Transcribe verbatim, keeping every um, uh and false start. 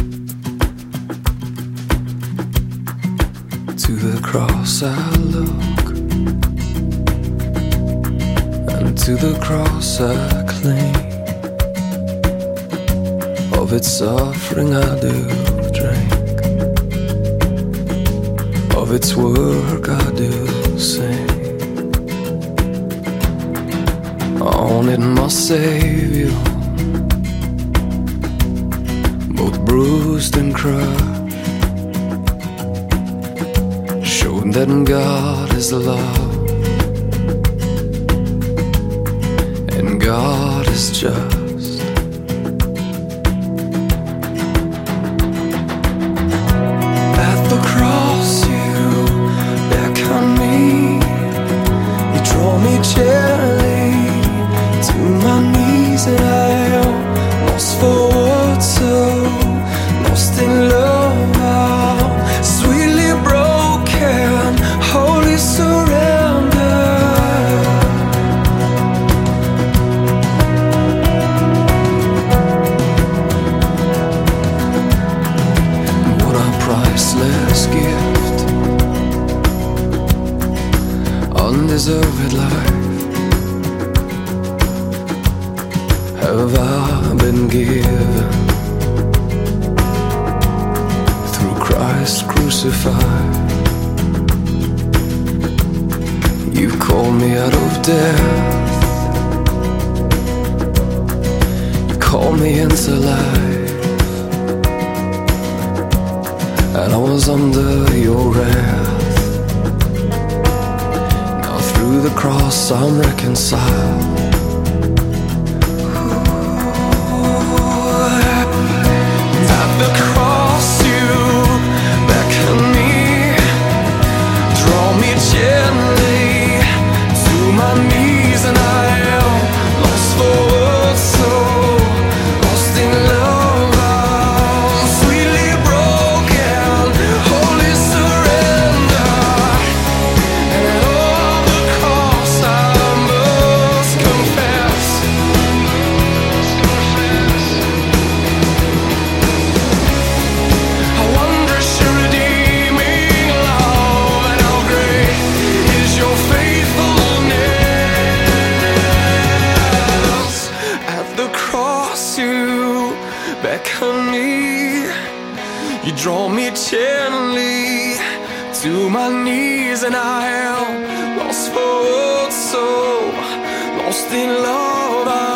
To the cross I look, and to the cross I cling. Of its suffering I do drink, of its work I do sing. On it my Savior, both bruised and crushed, showed that God is love, and God is just. At the cross you beckon me, you draw me gently to my knees, and I am lost for words, so lost in love, sweetly broken, holy surrender. What a priceless gift, undeserved life have I been given through Christ crucified. You called me out of death, you called me into life, and I was under your wrath. Now through the cross I'm reconciled. The cross you beckon me, draw me gently to my knees, and I am lost for words, so lost in love, I'm sweetly broken, holy surrender. And at all the cross I must confess, beckon me, you draw me gently to my knees, and I am lost for words, so lost in love.